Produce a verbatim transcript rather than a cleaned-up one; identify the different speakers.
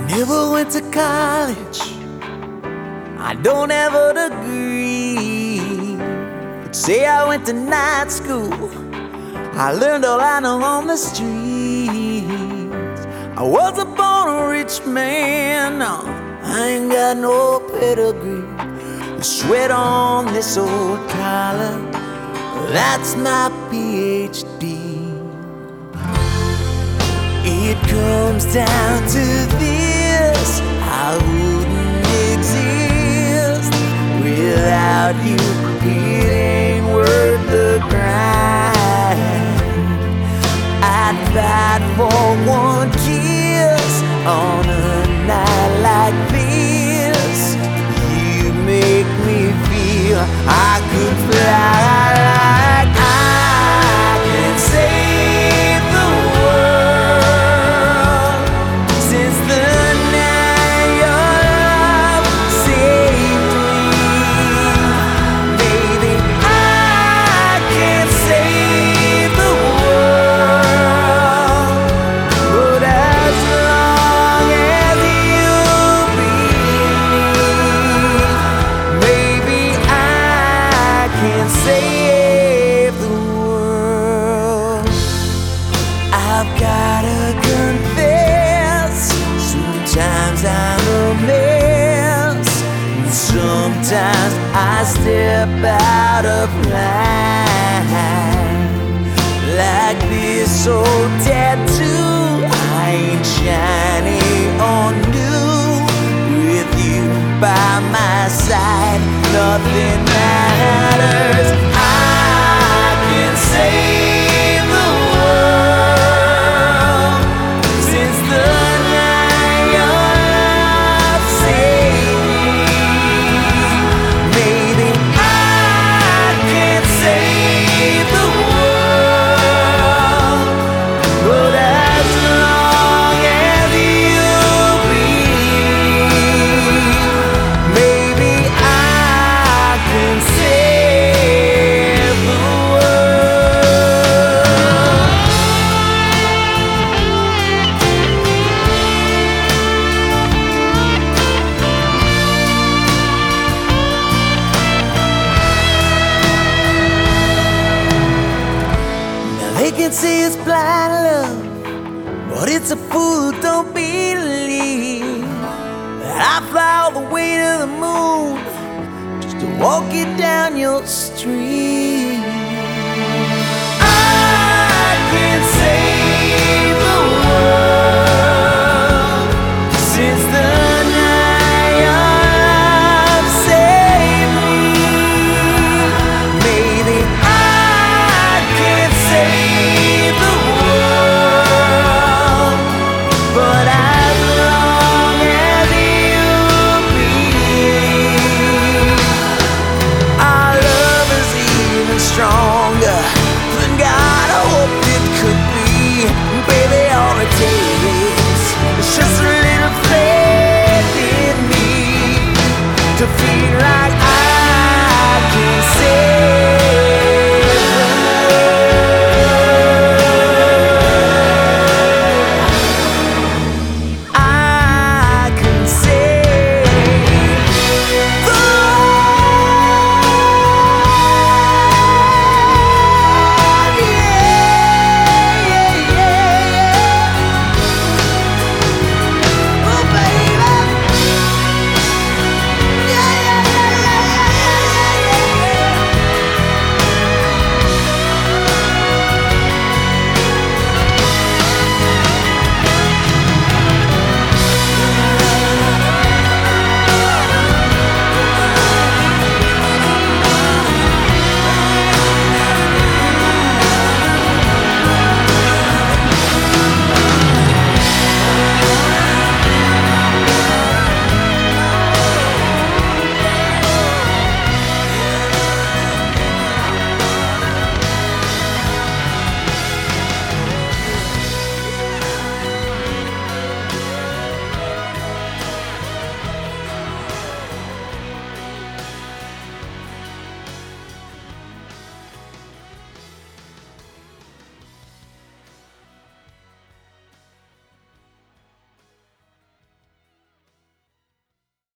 Speaker 1: Never went to college, I don't have a degree. But say I went to night school, I learned all I know on the streets. I wasn't born a rich man, no, I ain't got no pedigree. The sweat on this old collar, that's my P H D. It comes down to this: I wouldn't exist without you. It ain't worth the grind. I'd fight for one kiss on a night like this. You make me feel I could fly like I can save the world. Since the night your love saved me, baby, I can save the world. But as long as you breathe, baby, I can save the world. I've gotta confess, sometimes I'm a mess. Sometimes I step out of line. Like this old tattoo, I ain't shiny or new. With you by my side, nothing matters. I can save the world. Since the night your love saved me, maybe I can save the world. But as long as you breathe, maybe I can save the world. Now they can say it's blind love, but it's a fool who don't believe that I fly all the way to the moon just to walk it down your street.